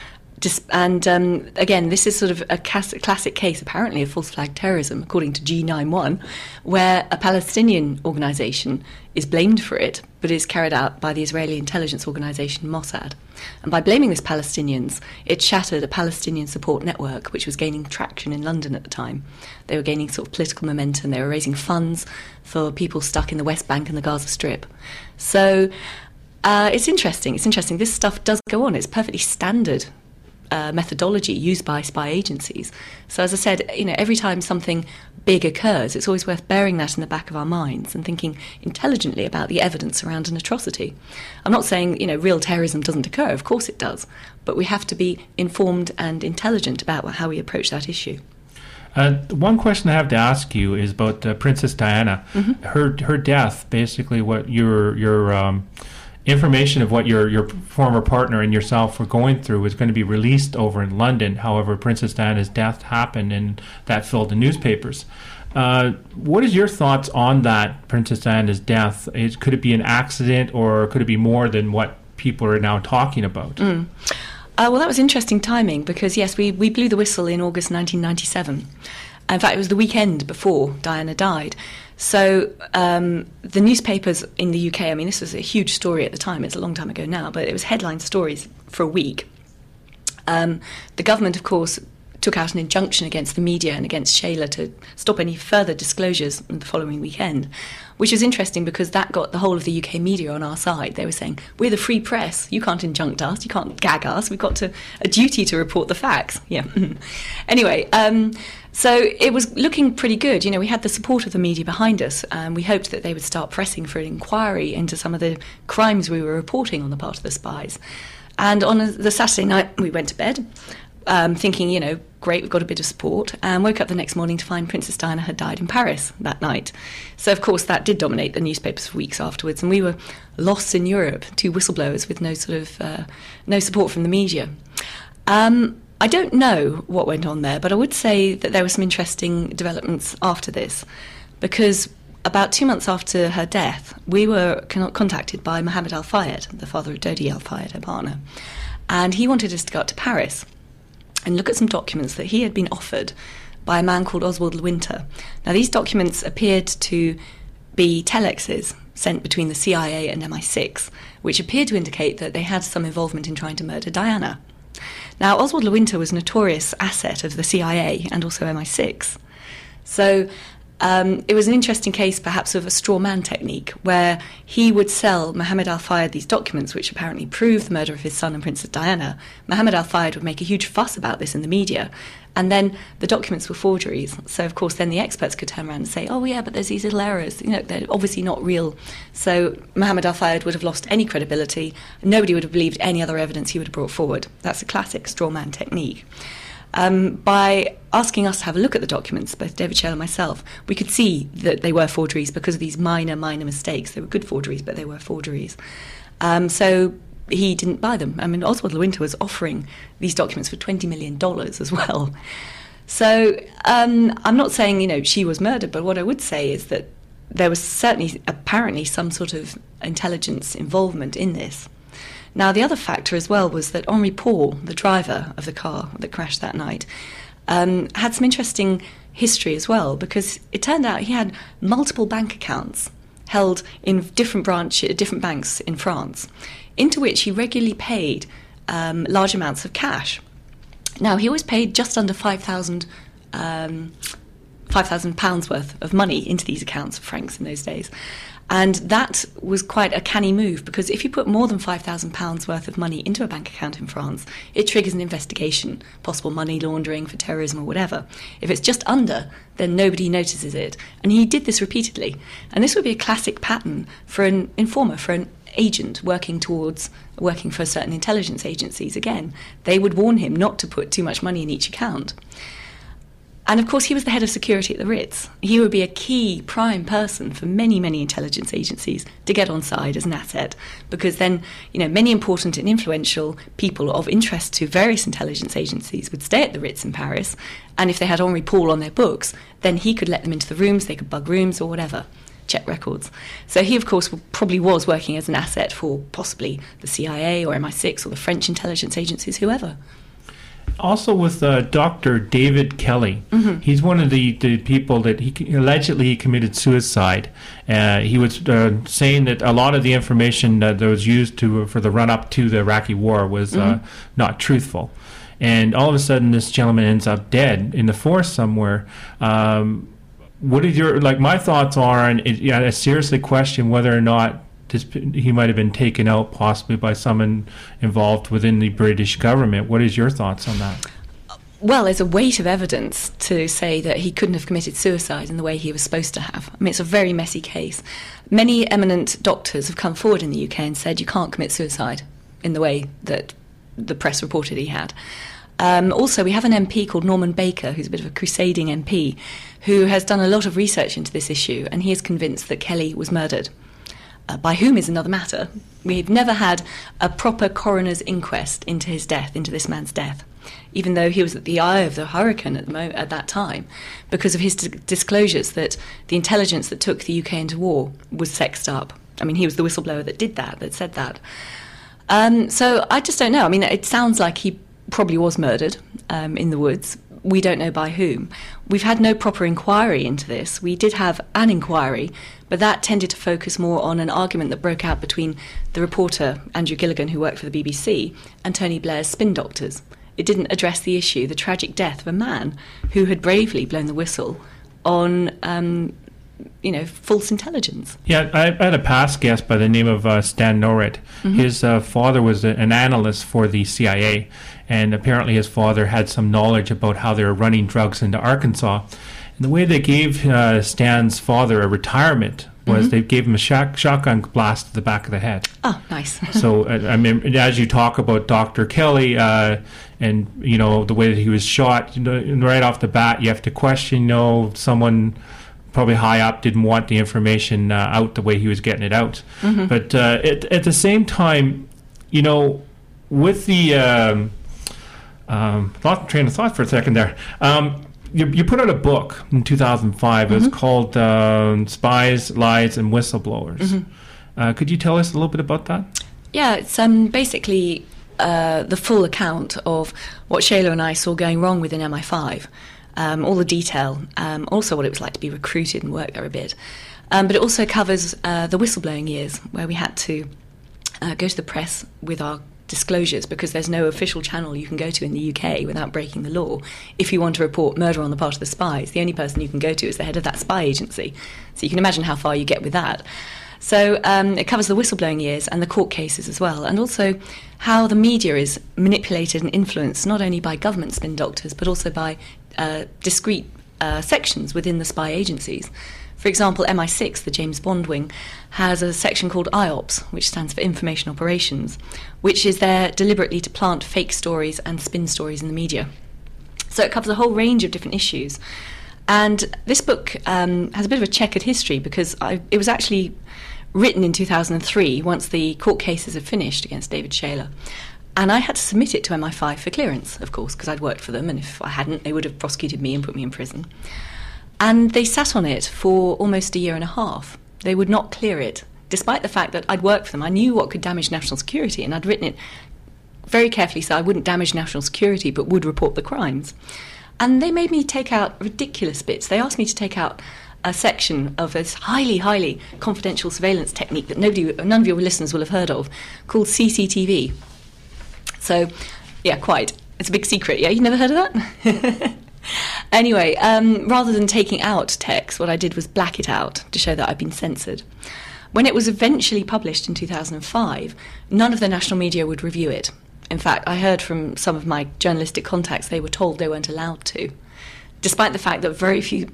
And um, again, this is sort of a classic case, apparently, of false flag terrorism, according to G ninety-one, where a Palestinian organisation is blamed for it, but is carried out by the Israeli intelligence organisation Mossad. And by blaming this Palestinians, it shattered a Palestinian support network, which was gaining traction in London at the time. They were gaining sort of political momentum. They were raising funds for people stuck in the West Bank and the Gaza Strip. So uh, it's interesting. It's interesting. This stuff does go on. It's perfectly standard Uh, methodology used by spy agencies. So as I said, you know, every time something big occurs, it's always worth bearing that in the back of our minds and thinking intelligently about the evidence around an atrocity. I'm not saying, you know, real terrorism doesn't occur. Of course it does. But we have to be informed and intelligent about how we approach that issue. Uh, one question I have to ask you is about uh, Princess Diana. Mm-hmm. Her her death, basically what your your um, information of what your, your former partner and yourself were going through was going to be released over in London. However, Princess Diana's death happened, and that filled the newspapers. Uh, what is your thoughts on that, Princess Diana's death? Is, could it be an accident, or could it be more than what people are now talking about? Mm. Uh, well, that was interesting timing because, yes, we, we blew the whistle in August nineteen ninety-seven. In fact, it was the weekend before Diana died. So um, the newspapers in the U K, I mean, this was a huge story at the time. It's a long time ago now, but it was headline stories for a week. Um, the government, of course, took out an injunction against the media and against Shayla to stop any further disclosures the following weekend, which is interesting because that got the whole of the U K media on our side. They were saying, we're the free press. You can't injunct us. You can't gag us. We've got to, a duty to report the facts. Yeah. Anyway, um, so it was looking pretty good. You know, we had the support of the media behind us, and we hoped that they would start pressing for an inquiry into some of the crimes we were reporting on the part of the spies. And on a, the Saturday night, we went to bed, um, thinking, you know, great, we've got a bit of support, and woke up the next morning to find Princess Diana had died in Paris that night. So, of course, that did dominate the newspapers for weeks afterwards, and we were lost in Europe, two whistleblowers with no sort of, uh, no support from the media. Um... I don't know what went on there, but I would say that there were some interesting developments after this, because about two months after her death, we were con- contacted by Mohammed Al-Fayed, the father of Dodi Al-Fayed, her partner, and he wanted us to go up to Paris and look at some documents that he had been offered by a man called Oswald Lewinter. Now, these documents appeared to be telexes sent between the C I A and M I six, which appeared to indicate that they had some involvement in trying to murder Diana. Now, Oswald Lewinter was a notorious asset of the C I A and also M I six. So um, it was an interesting case, perhaps, of a straw man technique, where he would sell Mohammed Al-Fayed these documents, which apparently proved the murder of his son and Princess Diana. Mohammed Al-Fayed would make a huge fuss about this in the media, and then the documents were forgeries. So, of course, then the experts could turn around and say, oh, yeah, but there's these little errors. You know, they're obviously not real. So Mohammed Al-Fayed would have lost any credibility. Nobody would have believed any other evidence he would have brought forward. That's a classic straw man technique. Um, by asking us to have a look at the documents, both David Shell and myself, we could see that they were forgeries because of these minor, minor mistakes. They were good forgeries, but they were forgeries. Um, so he didn't buy them. I mean, Oswald Lewinter was offering these documents for twenty million dollars as well. So um, I'm not saying, you know, she was murdered, but what I would say is that there was certainly, apparently, some sort of intelligence involvement in this. Now, the other factor as well was that Henri Paul, the driver of the car that crashed that night, um, had some interesting history as well, because it turned out he had multiple bank accounts held in different branches, different banks in France, into which he regularly paid um, large amounts of cash. Now, he always paid just under five thousand um, five thousand pounds worth of money into these accounts, francs in those days. And that was quite a canny move, because if you put more than five thousand pounds worth of money into a bank account in France, it triggers an investigation, possible money laundering for terrorism or whatever. If it's just under, then nobody notices it. And he did this repeatedly. And this would be a classic pattern for an informer, for an agent working towards working for certain intelligence agencies. Again, they would warn him not to put too much money in each account. And of course, he was the head of security at the Ritz. He would be a key prime person for many, many intelligence agencies to get on side as an asset, because then, you know, many important and influential people of interest to various intelligence agencies would stay at the Ritz in Paris, and if they had Henri Paul on their books, then he could let them into the rooms, they could bug rooms or whatever, check records. So he, of course, probably was working as an asset for possibly the C I A or M I six or the French intelligence agencies, whoever. Also with uh, Doctor David Kelly, mm-hmm. he's one of the, the people that he allegedly he committed suicide. Uh, he was uh, saying that a lot of the information that was used to for the run-up to the Iraqi war was mm-hmm. uh, not truthful. And all of a sudden this gentleman ends up dead in the forest somewhere. Um, what is your, like my thoughts are, and it, yeah, I seriously question whether or not This, he might have been taken out possibly by someone involved within the British government. What is your thoughts on that? Well, there's a weight of evidence to say that he couldn't have committed suicide in the way he was supposed to have. I mean, it's a very messy case. Many eminent doctors have come forward in the U K and said you can't commit suicide in the way that the press reported he had. Um, also, we have an M P called Norman Baker, who's a bit of a crusading M P, who has done a lot of research into this issue, and he is convinced that Kelly was murdered. Uh, by whom is another matter. We've never had a proper coroner's inquest into his death, into this man's death, even though he was at the eye of the hurricane at, the mo- at that time, because of his d- disclosures that the intelligence that took the U K into war was sexed up. I mean, he was the whistleblower that did that, that said that. Um, so I just don't know. I mean, it sounds like he probably was murdered um, in the woods. We don't know by whom. We've had no proper inquiry into this. We did have an inquiry, but that tended to focus more on an argument that broke out between the reporter, Andrew Gilligan, who worked for the B B C, and Tony Blair's spin doctors. It didn't address the issue, the tragic death of a man who had bravely blown the whistle on, um, you know, false intelligence. Yeah, I had a past guest by the name of uh, Stan Norrit. Mm-hmm. His uh, father was a, an analyst for the C I A, and apparently his father had some knowledge about how they were running drugs into Arkansas. And the way they gave uh, Stan's father a retirement was mm-hmm. they gave him a shock, shotgun blast to the back of the head. Oh, nice. So, uh, I mean, as you talk about Doctor Kelly uh, and, you know, the way that he was shot, you know, right off the bat, you have to question, you know, someone probably high up didn't want the information uh, out the way he was getting it out. Mm-hmm. But uh, at, at the same time, you know, with the... Um, um, lost train of thought for a second there. Um, You, you put out a book in two thousand five. Mm-hmm. It was called um, Spies, Lies, and Whistleblowers. Mm-hmm. Uh, could you tell us a little bit about that? Yeah, it's um, basically uh, the full account of what Shayla and I saw going wrong within M I five. Um, all the detail, um, also what it was like to be recruited and work there a bit. Um, but it also covers uh, the whistleblowing years, where we had to uh, go to the press with our disclosures, because there's no official channel you can go to in the U K without breaking the law. If you want to report murder on the part of the spies, the only person you can go to is the head of that spy agency. So you can imagine how far you get with that. So um, it covers the whistleblowing years and the court cases as well, and also how the media is manipulated and influenced not only by government spin doctors but also by uh, discrete uh, sections within the spy agencies. For example, M I six, the James Bond wing, has a section called I O P S, which stands for Information Operations, which is there deliberately to plant fake stories and spin stories in the media. So it covers a whole range of different issues. And this book um, has a bit of a checkered history, because I, it was actually written in two thousand three, once the court cases had finished against David Shayler. And I had to submit it to M I five for clearance, of course, because I'd worked for them, and if I hadn't, they would have prosecuted me and put me in prison. And they sat on it for almost a year and a half. They would not clear it, despite the fact that I'd worked for them. I knew what could damage national security, and I'd written it very carefully so I wouldn't damage national security, but would report the crimes. And they made me take out ridiculous bits. They asked me to take out a section of this highly, highly confidential surveillance technique that nobody, none of your listeners will have heard of, called C C T V. So, yeah, quite. It's a big secret, yeah? You never heard of that? Anyway, um, rather than taking out text, what I did was black it out to show that I'd been censored. When it was eventually published in two thousand five, none of the national media would review it. In fact, I heard from some of my journalistic contacts they were told they weren't allowed to, despite the fact that very few...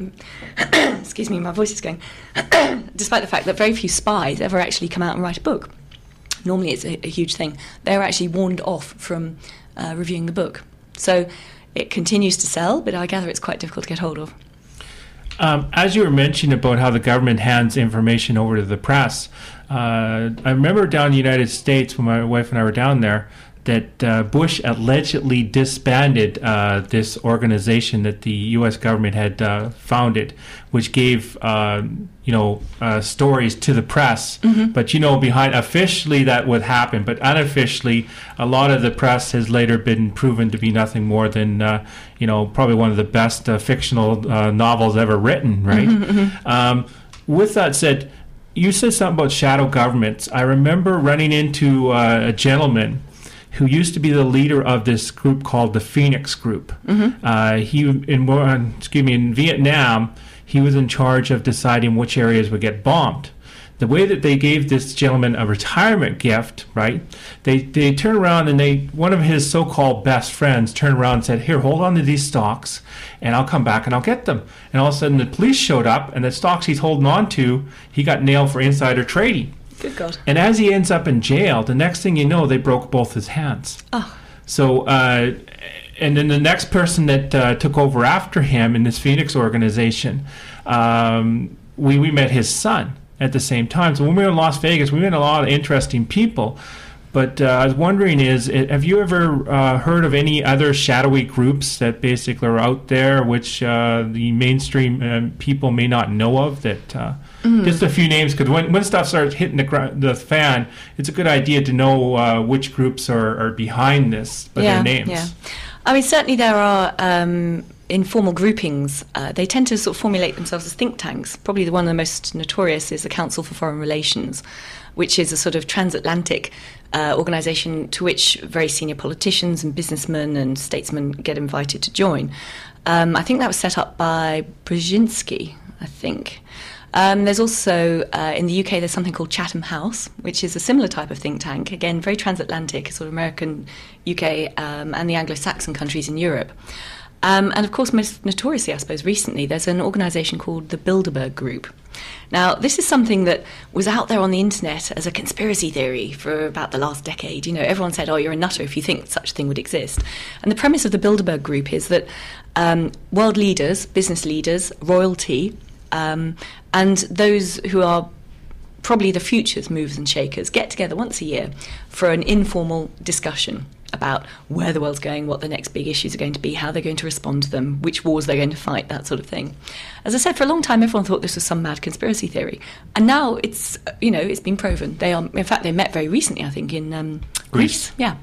excuse me, my voice is going... despite the fact that very few spies ever actually come out and write a book. Normally it's a, a huge thing. They're actually warned off from uh, reviewing the book. So it continues to sell, but I gather it's quite difficult to get hold of. Um, as you were mentioning about how the government hands information over to the press, uh, I remember down in the United States when my wife and I were down there, that uh, Bush allegedly disbanded uh, this organization that the U S government had uh, founded, which gave uh, you know uh, stories to the press. Mm-hmm. But you know, behind officially that would happen, but unofficially, a lot of the press has later been proven to be nothing more than uh, you know probably one of the best uh, fictional uh, novels ever written. Right. Mm-hmm, mm-hmm. Um, with that said, you said something about shadow governments. I remember running into uh, a gentleman who used to be the leader of this group called the Phoenix Group. Mm-hmm. Uh, he in excuse me in Vietnam, he was in charge of deciding which areas would get bombed. The way that they gave this gentleman a retirement gift, right? They they turned around and they one of his so-called best friends turned around and said, "Here, hold on to these stocks, and I'll come back and I'll get them." And all of a sudden, the police showed up, and the stocks he's holding on to, he got nailed for insider trading. Good God. And as he ends up in jail, the next thing you know, they broke both his hands. Oh. So, uh, and then the next person that uh, took over after him in this Phoenix organization, um, we, we met his son at the same time. So when we were in Las Vegas, we met a lot of interesting people. But uh, I was wondering is, have you ever uh, heard of any other shadowy groups that basically are out there which uh, the mainstream uh, people may not know of that... Uh, Mm. Just a few names, because when, when stuff starts hitting the, gr- the fan, it's a good idea to know uh, which groups are, are behind this, by yeah, their names. Yeah. I mean, certainly there are um, informal groupings. Uh, they tend to sort of formulate themselves as think tanks. Probably the one of the most notorious is the Council for Foreign Relations, which is a sort of transatlantic uh, organisation to which very senior politicians and businessmen and statesmen get invited to join. Um, I think that was set up by Brzezinski, I think. Um, there's also, uh, in the U K, there's something called Chatham House, which is a similar type of think tank, again, very transatlantic, sort of American, U K, um, and the Anglo-Saxon countries in Europe. Um, and, of course, most notoriously, I suppose, recently, there's an organisation called the Bilderberg Group. Now, this is something that was out there on the internet as a conspiracy theory for about the last decade. You know, everyone said, oh, you're a nutter if you think such a thing would exist. And the premise of the Bilderberg Group is that um, world leaders, business leaders, royalty, Um, and those who are probably the future's movers and shakers get together once a year for an informal discussion about where the world's going, what the next big issues are going to be, how they're going to respond to them, which wars they're going to fight, that sort of thing. As I said, for a long time, everyone thought this was some mad conspiracy theory. And now it's, you know, it's been proven. They are, in fact, they met very recently, I think, in um, Greece. Greece. Yeah.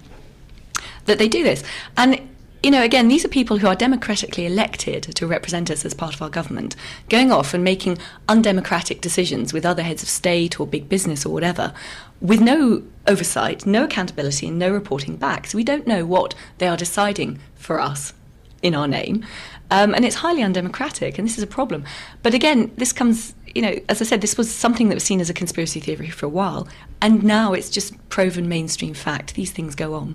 That they do this. And you know, again, these are people who are democratically elected to represent us as part of our government, going off and making undemocratic decisions with other heads of state or big business or whatever, with no oversight, no accountability, and no reporting back. So we don't know what they are deciding for us in our name. Um, and it's highly undemocratic, and this is a problem. But again, this comes, you know, as I said, this was something that was seen as a conspiracy theory for a while, and now it's just proven mainstream fact. These things go on.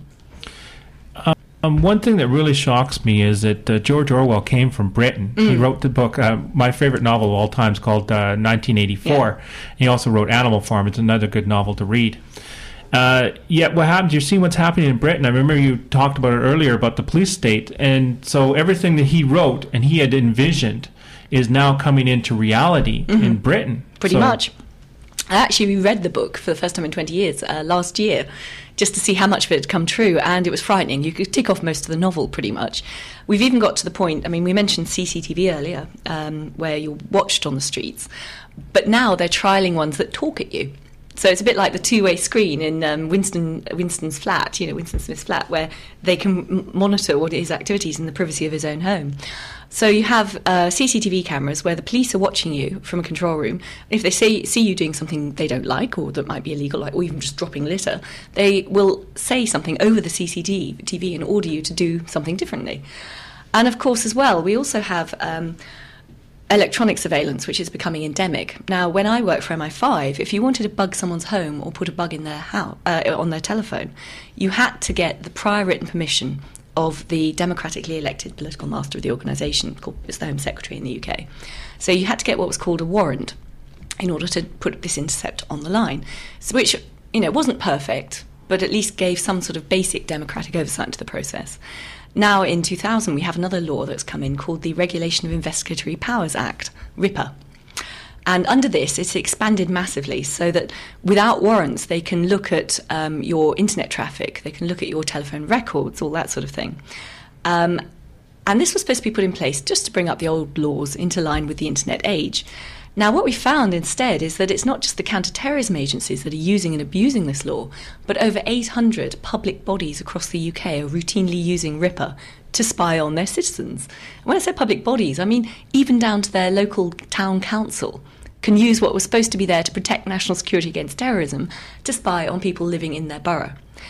Um, one thing that really shocks me is that uh, George Orwell came from Britain. Mm. He wrote the book, uh, my favorite novel of all time is called uh, nineteen eighty-four. Yeah. He also wrote Animal Farm. It's another good novel to read. Uh, yet what happens, you're seeing what's happening in Britain. I remember you talked about it earlier about the police state. And so everything that he wrote and he had envisioned is now coming into reality mm-hmm. in Britain. Pretty so, much. I actually reread the book for the first time in twenty years uh, last year, just to see how much of it had come true, and it was frightening. You could tick off most of the novel pretty much. We've even got to the point, I mean, we mentioned C C T V earlier, um, where you're watched on the streets, but now they're trialling ones that talk at you. So it's a bit like the two-way screen in um, Winston Winston's flat, you know, Winston Smith's flat, where they can m- monitor what his activities in the privacy of his own home. So you have uh, C C T V cameras where the police are watching you from a control room. If they see, see you doing something they don't like or that might be illegal, like, or even just dropping litter, they will say something over the C C T V and order you to do something differently. And of course, as well, we also have Um, electronic surveillance, which is becoming endemic. Now, when I worked for M I five, if you wanted to bug someone's home or put a bug in their house, uh, on their telephone, you had to get the prior written permission of the democratically elected political master of the organisation, called it's the Home Secretary in the U K. So you had to get what was called a warrant in order to put this intercept on the line, so which, you know, wasn't perfect, but at least gave some sort of basic democratic oversight to the process. Now, in two thousand, we have another law that's come in called the Regulation of Investigatory Powers Act, RIPA. And under this, it's expanded massively so that without warrants, they can look at um, your internet traffic, they can look at your telephone records, all that sort of thing. Um, and this was supposed to be put in place just to bring up the old laws into line with the internet age. Now, what we found instead is that it's not just the counter-terrorism agencies that are using and abusing this law, but over eight hundred public bodies across the U K are routinely using RIPA to spy on their citizens. And when I say public bodies, I mean even down to their local town council can use what was supposed to be there to protect national security against terrorism to spy on people living in their borough,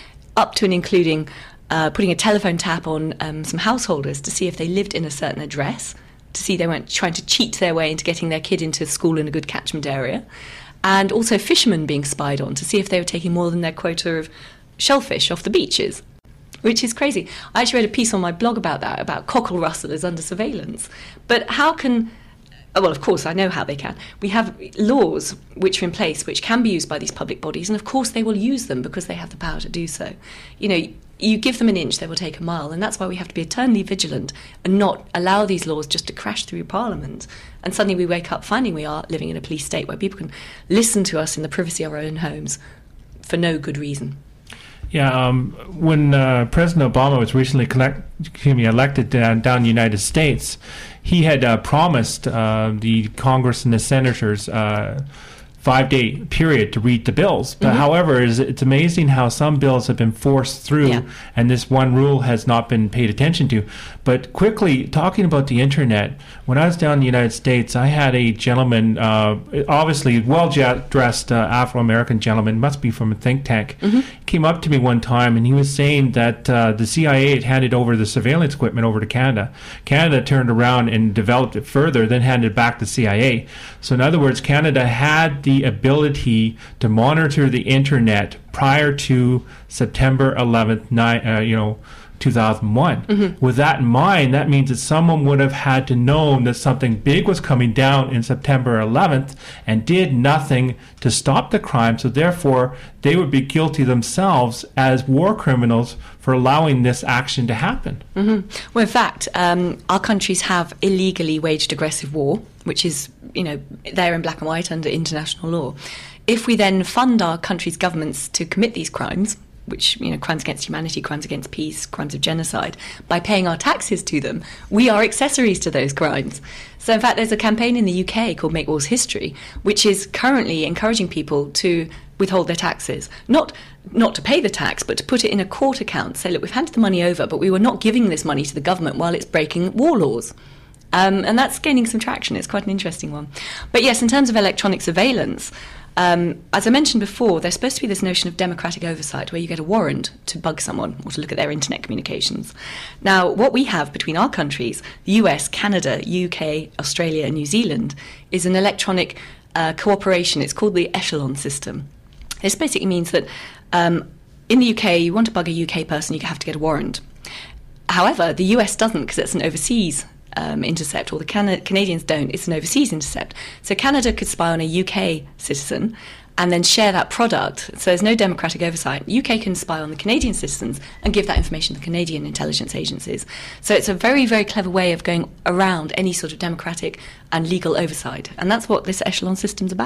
up to and including uh, putting a telephone tap on um, some householders to see if they lived in a certain address, to see they weren't trying to cheat their way into getting their kid into school in a good catchment area, and also fishermen being spied on to see if they were taking more than their quota of shellfish off the beaches, which is crazy. I actually read a piece on my blog about that, about cockle rustlers under surveillance. But how can... Well, of course, I know how they can. We have laws which are in place which can be used by these public bodies, and of course they will use them because they have the power to do so. You know, you give them an inch, they will take a mile, and that's why we have to be eternally vigilant and not allow these laws just to crash through Parliament. And suddenly we wake up finding we are living in a police state where people can listen to us in the privacy of our own homes for no good reason. Yeah, um, when uh, President Obama was recently collect, excuse me, elected down, down in the United States, he had uh, promised uh, the Congress and the senators uh, five-day period to read the bills. But mm-hmm. however, it's, it's amazing how some bills have been forced through, yeah. and this one rule has not been paid attention to. But quickly, talking about the internet, when I was down in the United States, I had a gentleman, uh, obviously well-dressed uh, Afro-American gentleman, must be from a think tank, mm-hmm. came up to me one time, and he was saying that uh, the C I A had handed over the surveillance equipment over to Canada. Canada turned around and developed it further, then handed it back to C I A. So in other words, Canada had the ability to monitor the internet prior to September eleventh, nine, uh, you know, two thousand one. Mm-hmm. With that in mind, that means that someone would have had to know that something big was coming down in September eleventh and did nothing to stop the crime. So therefore, they would be guilty themselves as war criminals for allowing this action to happen. Mm-hmm. Well, in fact, um, our countries have illegally waged aggressive war, which is, you know, there in black and white under international law. If we then fund our country's governments to commit these crimes, which, you know, crimes against humanity, crimes against peace, crimes of genocide, by paying our taxes to them, we are accessories to those crimes. So, in fact, there's a campaign in the U K called Make Wars History, which is currently encouraging people to withhold their taxes. Not not to pay the tax, but to put it in a court account. Say, look, we've handed the money over, but we were not giving this money to the government while it's breaking war laws. Um, and that's gaining some traction. It's quite an interesting one. But yes, in terms of electronic surveillance, Um, as I mentioned before, there's supposed to be this notion of democratic oversight where you get a warrant to bug someone or to look at their internet communications. Now, what we have between our countries, the U S, Canada, U K, Australia and New Zealand, is an electronic uh, cooperation. It's called the Echelon system. This basically means that um, in the U K, you want to bug a U K person, you have to get a warrant. However, the U S doesn't, because it's an overseas Um, intercept, or the Can- Canadians don't. It's an overseas intercept. So Canada could spy on a U K citizen and then share that product. So there's no democratic oversight. U K can spy on the Canadian citizens and give that information to the Canadian intelligence agencies. So it's a very, very clever way of going around any sort of democratic and legal oversight. And that's what this echelon system's about.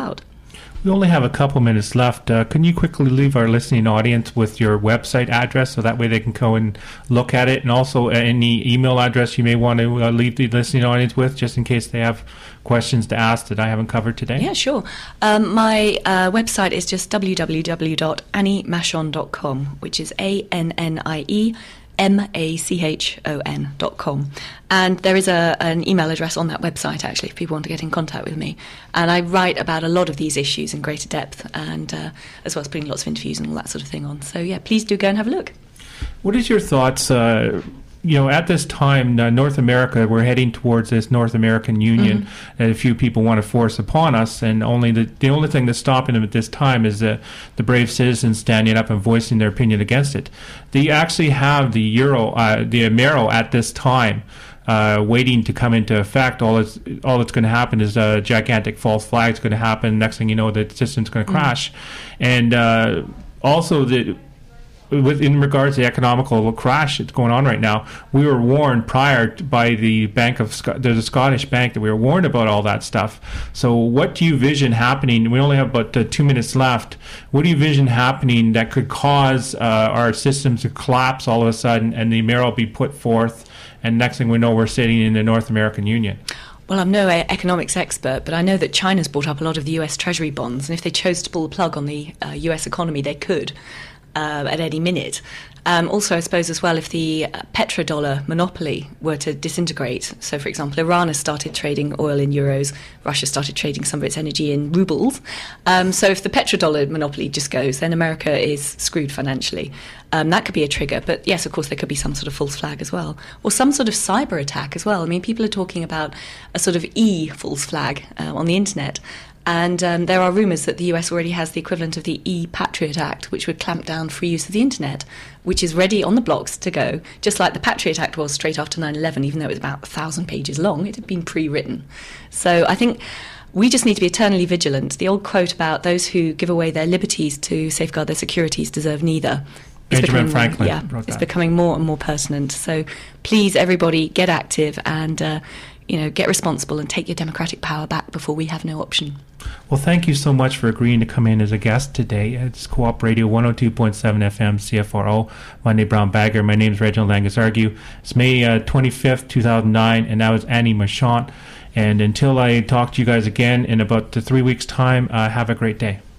We only have a couple minutes left. Uh, can you quickly leave our listening audience with your website address so that way they can go and look at it, and also uh, any email address you may want to uh, leave the listening audience with, just in case they have questions to ask that I haven't covered today? Yeah, sure. Um, my uh, website is just w w w dot annie machon dot com, which is A N N I E M A C H O N dot com. And there is a, an email address on that website, actually, if people want to get in contact with me. And I write about a lot of these issues in greater depth, and uh, as well as putting lots of interviews and all that sort of thing on. So, yeah, please do go and have a look. What is your thoughts, uh, you know, at this time, uh, North America, we're heading towards this North American Union mm-hmm. that a few people want to force upon us, and only the, the only thing that's stopping them at this time is the, the brave citizens standing up and voicing their opinion against it. Do you actually have the Euro, uh, the Amero at this time uh, waiting to come into effect? All that's, all that's going to happen is a gigantic false flag is going to happen. Next thing you know, the system's going to crash. Mm-hmm. And uh, also the... With, in regards to the economical crash that's going on right now, we were warned prior to, by the Bank of Sc- there's a Scottish bank that we were warned about all that stuff. So what do you vision happening? We only have about uh, two minutes left. What do you vision happening that could cause uh, our systems to collapse all of a sudden and the Amero be put forth, and next thing we know we're sitting in the North American Union? Well, I'm no economics expert, but I know that China's bought up a lot of the U S Treasury bonds, and if they chose to pull the plug on the uh, U S economy, they could. Uh, at any minute. Um, also, I suppose as well, if the uh, petrodollar monopoly were to disintegrate, so for example, Iran has started trading oil in euros, Russia started trading some of its energy in rubles. Um, so if the petrodollar monopoly just goes, then America is screwed financially. Um, that could be a trigger. But yes, of course, there could be some sort of false flag as well, or some sort of cyber attack as well. I mean, people are talking about a sort of e-false flag uh, on the internet. And um, there are rumours that the U S already has the equivalent of the e-Patriot Act, which would clamp down free use of the internet, which is ready on the blocks to go, just like the Patriot Act was straight after nine eleven, even though it was about a thousand pages long. It had been pre-written. So I think we just need to be eternally vigilant. The old quote about those who give away their liberties to safeguard their securities deserve neither. It's Benjamin becoming, Franklin. Yeah, it's that. becoming more and more pertinent. So please, everybody, get active and uh, you know, get responsible and take your democratic power back before we have no option. Well, thank you so much for agreeing to come in as a guest today. It's Co-op Radio one oh two point seven F M C F R O, Monday Brown Bagger. My name is Reginald Angus-Argue. It's May uh, twenty-fifth, two thousand nine, and that was Annie Machon. And until I talk to you guys again in about uh, three weeks' time, uh, have a great day.